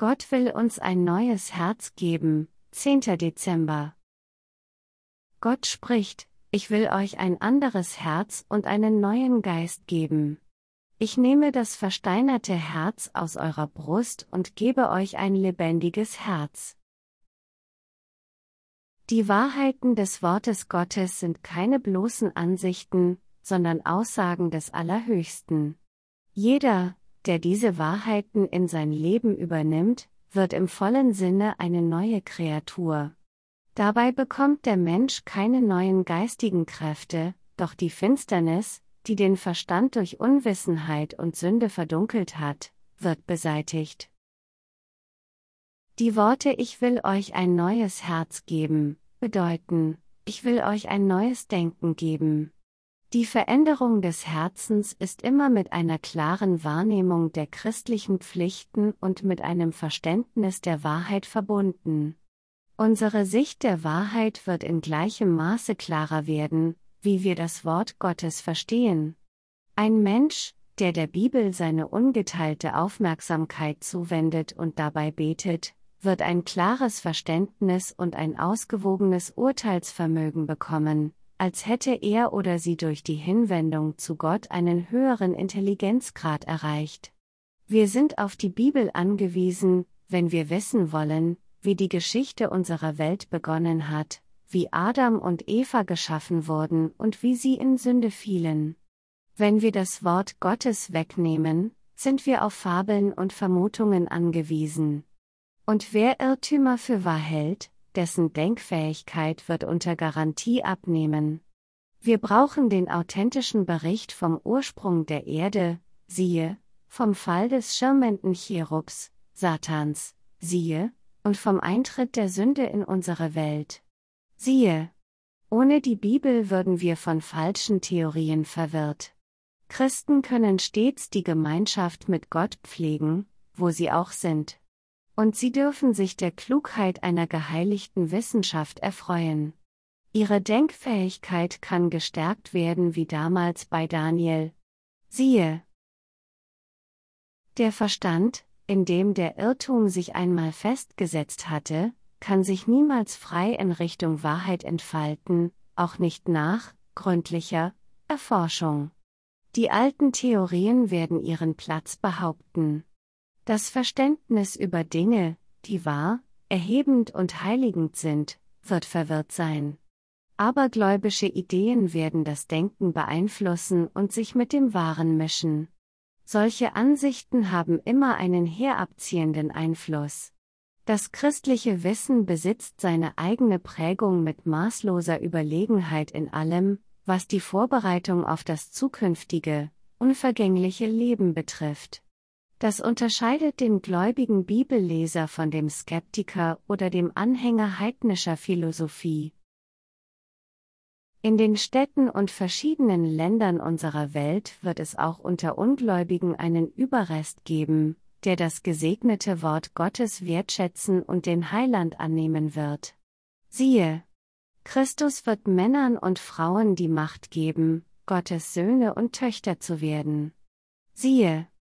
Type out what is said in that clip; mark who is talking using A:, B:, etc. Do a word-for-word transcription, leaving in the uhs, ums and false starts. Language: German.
A: Gott will uns ein neues Herz geben, zehnter Dezember. Gott spricht: Ich will euch ein anderes Herz und einen neuen Geist geben. Ich nehme das versteinerte Herz aus eurer Brust und gebe euch ein lebendiges Herz. Die Wahrheiten des Wortes Gottes sind keine bloßen Ansichten, sondern Aussagen des Allerhöchsten. Jeder, der diese Wahrheiten in sein Leben übernimmt, wird im vollen Sinne eine neue Kreatur. Dabei bekommt der Mensch keine neuen geistigen Kräfte, doch die Finsternis, die den Verstand durch Unwissenheit und Sünde verdunkelt hat, wird beseitigt. Die Worte „Ich will euch ein neues Herz geben“ bedeuten: Ich will euch ein neues Denken geben. Die Veränderung des Herzens ist immer mit einer klaren Wahrnehmung der christlichen Pflichten und mit einem Verständnis der Wahrheit verbunden. Unsere Sicht der Wahrheit wird in gleichem Maße klarer werden, wie wir das Wort Gottes verstehen. Ein Mensch, der der Bibel seine ungeteilte Aufmerksamkeit zuwendet und dabei betet, wird ein klares Verständnis und ein ausgewogenes Urteilsvermögen bekommen, als hätte er oder sie durch die Hinwendung zu Gott einen höheren Intelligenzgrad erreicht. Wir sind auf die Bibel angewiesen, wenn wir wissen wollen, wie die Geschichte unserer Welt begonnen hat, wie Adam und Eva geschaffen wurden und wie sie in Sünde fielen. Wenn wir das Wort Gottes wegnehmen, sind wir auf Fabeln und Vermutungen angewiesen. Und wer Irrtümer für wahr hält, dessen Denkfähigkeit wird unter Garantie abnehmen. Wir brauchen den authentischen Bericht vom Ursprung der Erde, siehe, vom Fall des schirmenden Cherubs, Satans, siehe, und vom Eintritt der Sünde in unsere Welt. Siehe, ohne die Bibel würden wir von falschen Theorien verwirrt. Christen können stets die Gemeinschaft mit Gott pflegen, wo sie auch sind. Und sie dürfen sich der Klugheit einer geheiligten Wissenschaft erfreuen. Ihre Denkfähigkeit kann gestärkt werden wie damals bei Daniel. Siehe, der Verstand, in dem der Irrtum sich einmal festgesetzt hatte, kann sich niemals frei in Richtung Wahrheit entfalten, auch nicht nach gründlicher Erforschung. Die alten Theorien werden ihren Platz behaupten. Das Verständnis über Dinge, die wahr, erhebend und heiligend sind, wird verwirrt sein. Abergläubische Ideen werden das Denken beeinflussen und sich mit dem Wahren mischen. Solche Ansichten haben immer einen herabziehenden Einfluss. Das christliche Wissen besitzt seine eigene Prägung mit maßloser Überlegenheit in allem, was die Vorbereitung auf das zukünftige, unvergängliche Leben betrifft. Das unterscheidet den gläubigen Bibelleser von dem Skeptiker oder dem Anhänger heidnischer Philosophie. In den Städten und verschiedenen Ländern unserer Welt wird es auch unter Ungläubigen einen Überrest geben, der das gesegnete Wort Gottes wertschätzen und den Heiland annehmen wird. Siehe, Christus wird Männern und Frauen die Macht geben, Gottes Söhne und Töchter zu werden. Siehe,